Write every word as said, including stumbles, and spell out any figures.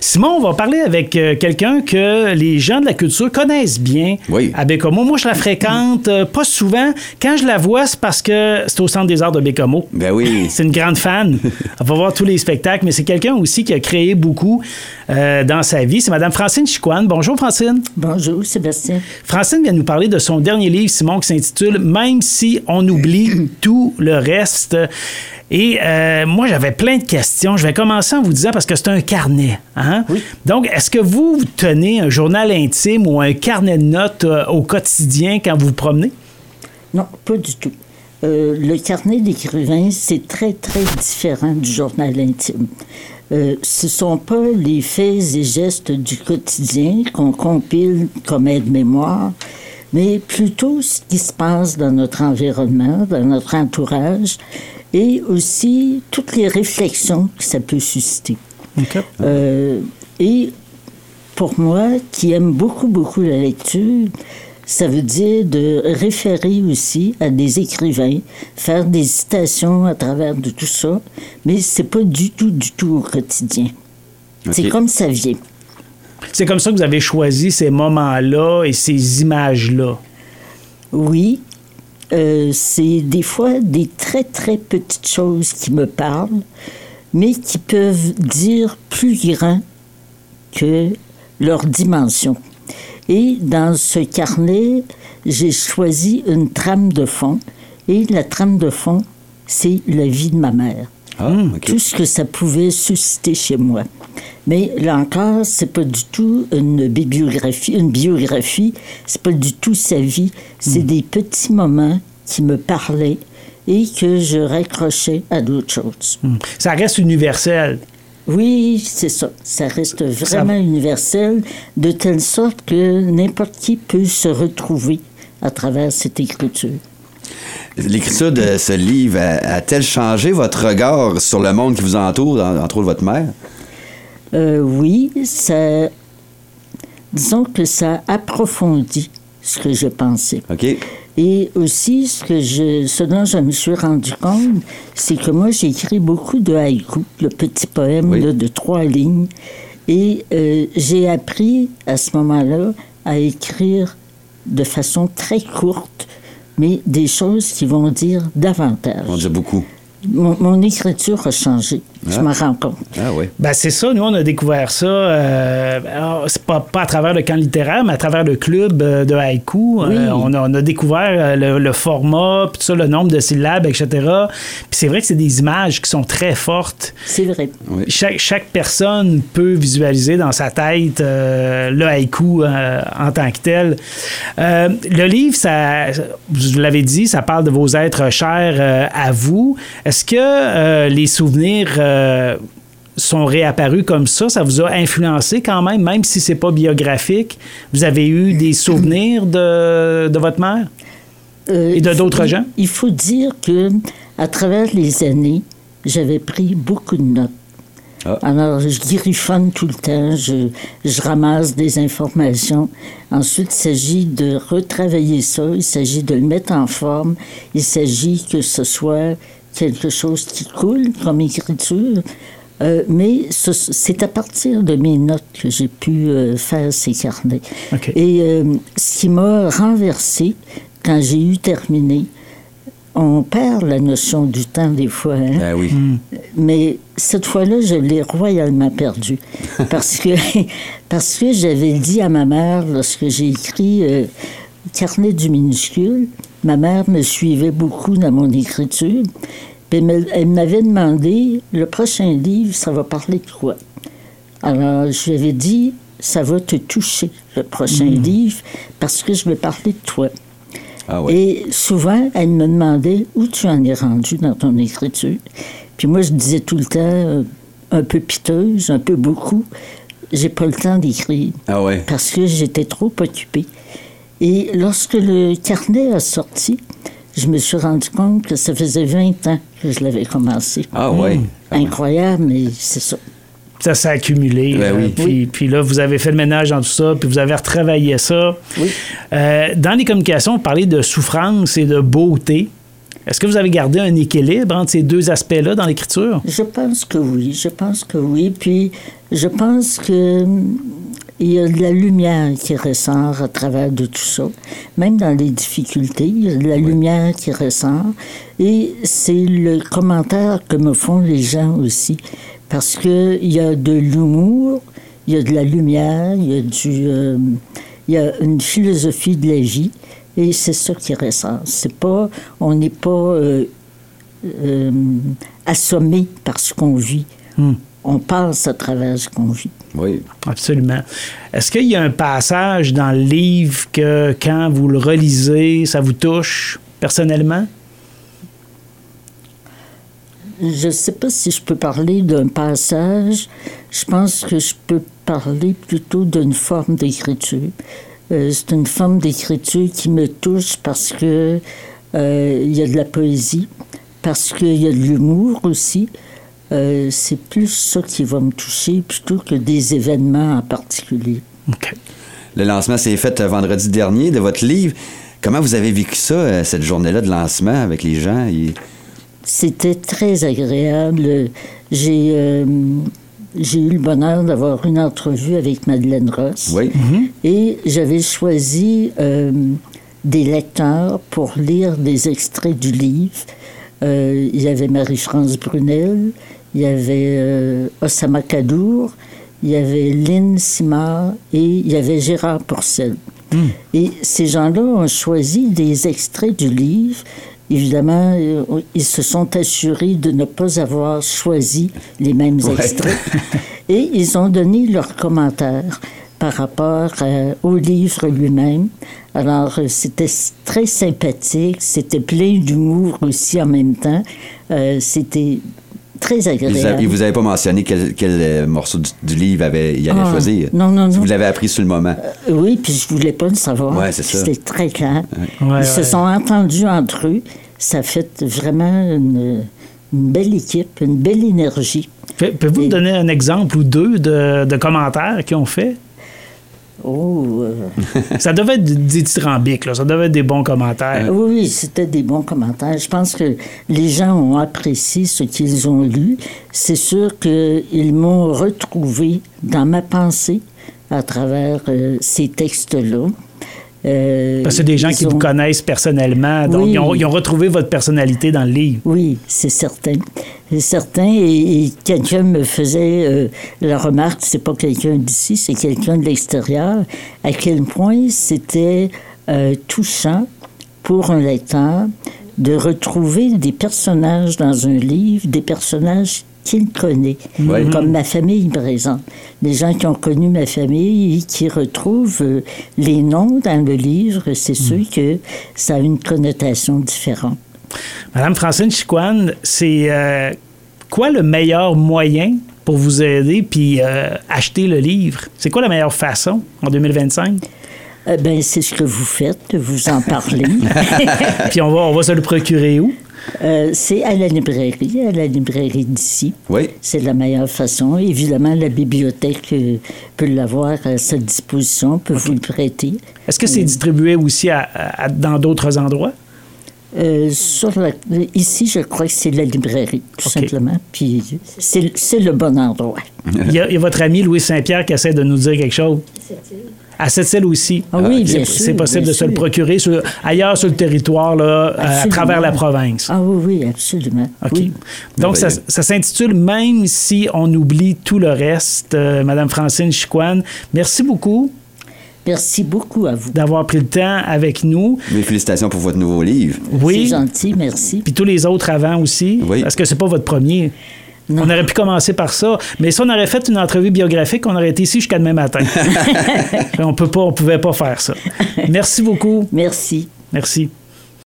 Simon, on va parler avec euh, quelqu'un que les gens de la culture connaissent bien oui. à Bécomo. Moi, je la fréquente euh, pas souvent. Quand je la vois, c'est parce que c'est au Centre des arts de Bécomo. Ben oui. C'est une grande fan. Elle va voir tous les spectacles, mais c'est quelqu'un aussi qui a créé beaucoup euh, dans sa vie. C'est Mme Francine Chicoine. Bonjour, Francine. Bonjour, Sébastien. Francine vient nous parler de son dernier livre, Simon, qui s'intitule « Même si on oublie tout le reste ». Et euh, moi, j'avais plein de questions. Je vais commencer en vous disant, parce que c'est un carnet. Hein? Oui. Donc, est-ce que vous, vous tenez un journal intime ou un carnet de notes euh, au quotidien quand vous vous promenez? Non, pas du tout. Euh, le carnet d'écrivain, c'est très, très différent du journal intime. Euh, ce ne sont pas les faits et gestes du quotidien qu'on compile comme aide-mémoire, mais plutôt ce qui se passe dans notre environnement, dans notre entourage, et aussi toutes les réflexions que ça peut susciter. Okay. Euh, et pour moi, qui aime beaucoup, beaucoup la lecture, ça veut dire de référer aussi à des écrivains, faire des citations à travers de tout ça, mais c'est pas du tout, du tout au quotidien. Okay. C'est comme ça vient. C'est comme ça que vous avez choisi ces moments-là et ces images-là. Oui. Euh, c'est des fois des très, très petites choses qui me parlent, mais qui peuvent dire plus grand que leur dimension. Et dans ce carnet, j'ai choisi une trame de fond, et la trame de fond, c'est la vie de ma mère. Ah, okay. Tout ce que ça pouvait susciter chez moi. Mais là encore, c'est pas du tout une bibliographie, une biographie, c'est pas du tout sa vie, c'est mm. des petits moments qui me parlaient et que je raccrochais à d'autres choses. Mm. Ça reste universel. Oui, c'est ça. Ça reste vraiment ça... universel, de telle sorte que n'importe qui peut se retrouver à travers cette écriture. L'écriture de ce livre a- a-t-elle changé votre regard sur le monde qui vous entoure, entre autres votre mère? Euh, oui, ça... Disons que ça approfondit ce que je pensais. OK. Et aussi, ce, que je, ce dont je me suis rendu compte, c'est que moi, j'ai écrit beaucoup de haïkus, le petit poème oui. là, de trois lignes. Et euh, j'ai appris, à ce moment-là, à écrire de façon très courte, mais des choses qui vont dire davantage. On dit beaucoup. Mon, mon écriture a changé. Ah. Je m'en rends compte. Ah oui. Ben c'est ça. Nous, on a découvert ça. Euh, alors, c'est pas, pas à travers le camp littéraire, mais à travers le club de haïku. Oui. Euh, on, a, on a découvert le, le format, puis tout ça, le nombre de syllabes, et cetera. Puis c'est vrai que c'est des images qui sont très fortes. C'est vrai. Oui. Chaque, chaque personne peut visualiser dans sa tête euh, le haïku euh, en tant que tel. Euh, le livre, ça, vous l'avez dit, ça parle de vos êtres chers euh, à vous. Est-ce que euh, les souvenirs euh, sont réapparus comme ça? Ça vous a influencé quand même, même si c'est pas biographique? Vous avez eu des souvenirs de, de votre mère euh, et de d'autres faut, gens? Il faut dire que à travers les années, j'avais pris beaucoup de notes. Ah. Alors, je griffonne tout le temps, je, je ramasse des informations. Ensuite, il s'agit de retravailler ça, il s'agit de le mettre en forme, il s'agit que ce soit quelque chose qui coule comme écriture, euh, mais ce, c'est à partir de mes notes que j'ai pu euh, faire ces carnets. Okay. Et euh, ce qui m'a renversé, quand j'ai eu terminé, on perd la notion du temps des fois, hein? Ben oui. Mm. Mais cette fois-là, je l'ai royalement perdu. parce que parce que j'avais dit à ma mère, lorsque j'ai écrit euh, Carnet du minuscule, ma mère me suivait beaucoup dans mon écriture. Puis elle m'avait demandé, le prochain livre, ça va parler de quoi? Alors, je lui avais dit, ça va te toucher, le prochain mmh. livre, parce que je vais parler de toi. Ah ouais. Et souvent, elle me demandait où tu en es rendu dans ton écriture. Puis moi, je disais tout le temps, euh, un peu piteuse, un peu beaucoup, j'ai pas le temps d'écrire. Ah ouais. Parce que j'étais trop occupée. Et lorsque le carnet a sorti, je me suis rendu compte que ça faisait vingt ans que je l'avais commencé. Ah oui. Mmh. Incroyable, mais c'est ça. Ça s'est accumulé. Ben oui. euh, puis, oui. puis là, vous avez fait le ménage dans tout ça, puis vous avez retravaillé ça. Oui. Euh, dans les communications, on parlait de souffrance et de beauté. Est-ce que vous avez gardé un équilibre entre ces deux aspects-là dans l'écriture? Je pense que oui, je pense que oui. Puis je pense que il y a de la lumière qui ressort à travers de tout ça. Même dans les difficultés, il y a de la oui. lumière qui ressort. Et c'est le commentaire que me font les gens aussi. Parce qu'il y a de l'humour, il y a de la lumière, il y a, du, euh, il y a une philosophie de la vie. Et c'est ça qui ressort. C'est pas, on n'est pas euh, euh, assommé par ce qu'on vit. Mm. On passe à travers ce qu'on vit. Oui. Absolument. Est-ce qu'il y a un passage dans le livre que, quand vous le relisez, ça vous touche personnellement? Je ne sais pas si je peux parler d'un passage. Je pense que je peux parler plutôt d'une forme d'écriture. Euh, c'est une forme d'écriture qui me touche parce que euh, il y a de la poésie, parce qu'il y a de l'humour aussi. Euh, c'est plus ça qui va me toucher plutôt que des événements en particulier. OK. Le lancement s'est fait vendredi dernier de votre livre. Comment vous avez vécu ça, cette journée-là de lancement avec les gens? Et... C'était très agréable. J'ai, euh, j'ai eu le bonheur d'avoir une entrevue avec Madeleine Ross. Oui. Mm-hmm. Et j'avais choisi euh, des lecteurs pour lire des extraits du livre. Euh, il y avait Marie-France Brunel, il y avait euh, Osama Kadour, il y avait Lynn Simard et il y avait Gérard Pourcel. Mm. Et ces gens-là ont choisi des extraits du livre. Évidemment, euh, ils se sont assurés de ne pas avoir choisi les mêmes ouais. extraits. Et ils ont donné leurs commentaires par rapport euh, au livre lui-même. Alors, euh, c'était très sympathique, c'était plein d'humour aussi en même temps. Euh, c'était très agréable. Et vous n'avez pas mentionné quel, quel morceau du, du livre avait, il allait ah, choisir? Non, non, non. Vous l'avez appris sur le moment? Euh, oui, puis je ne voulais pas le savoir. Oui, c'est ça. C'était très clair. Ouais. Ils ouais, se ouais. sont entendus entre eux. Ça a fait vraiment une, une belle équipe, une belle énergie. Pouvez-vous Et... me donner un exemple ou deux de, de commentaires qu'ils ont fait? Oh, euh... ça devait être dithyrambique, là. Ça devait être des bons commentaires. Oui, oui, c'était des bons commentaires. Je pense que les gens ont apprécié ce qu'ils ont lu. C'est sûr qu'ils m'ont retrouvé dans ma pensée à travers euh, ces textes-là. Euh, Parce que c'est des gens qui ont... vous connaissent personnellement, donc oui. ils, ont, ils ont retrouvé votre personnalité dans le livre. Oui, c'est certain. C'est certain. Et, et quelqu'un me faisait euh, la remarque, c'est pas quelqu'un d'ici, c'est quelqu'un de l'extérieur, à quel point c'était euh, touchant pour un lecteur de retrouver des personnages dans un livre, des personnages qu'il connaît, oui. comme ma famille, par exemple. Les gens qui ont connu ma famille et qui retrouvent euh, les noms dans le livre, c'est mmh. sûr que ça a une connotation différente. Madame Francine Chicoine, c'est euh, quoi le meilleur moyen pour vous aider puis euh, acheter le livre? C'est quoi la meilleure façon en deux mille vingt-cinq? Euh, ben, c'est ce que vous faites, vous en parlez. Puis on va, on va se le procurer où? Euh, c'est à la librairie, à la librairie d'ici. Oui. C'est la meilleure façon. Évidemment, la bibliothèque euh, peut l'avoir à sa disposition, peut okay. vous le prêter. Est-ce que c'est euh, distribué aussi à, à, dans d'autres endroits? Euh, sur la, ici, je crois que c'est la librairie, tout okay. simplement. Puis c'est, c'est le bon endroit. il, y a, il y a votre ami Louis Saint-Pierre qui essaie de nous dire quelque chose. À Sept-Îles aussi. Ah oui, bien c'est, sûr. C'est possible bien de sûr. se le procurer sur, ailleurs sur le territoire, là, à travers la province. Ah oui, oui, absolument. OK. Oui. Donc, ça, ça s'intitule « Même si on oublie tout le reste euh, ». Madame Francine Chicoine, merci beaucoup. Merci beaucoup à vous. D'avoir pris le temps avec nous. Mes félicitations pour votre nouveau livre. Oui. C'est gentil, merci. Puis tous les autres avant aussi. Oui. Parce que c'est pas votre premier. Non. On aurait pu commencer par ça. Mais si on aurait fait une entrevue biographique, on aurait été ici jusqu'à demain matin. on peut pas, on pouvait pas faire ça. Merci beaucoup. Merci. Merci.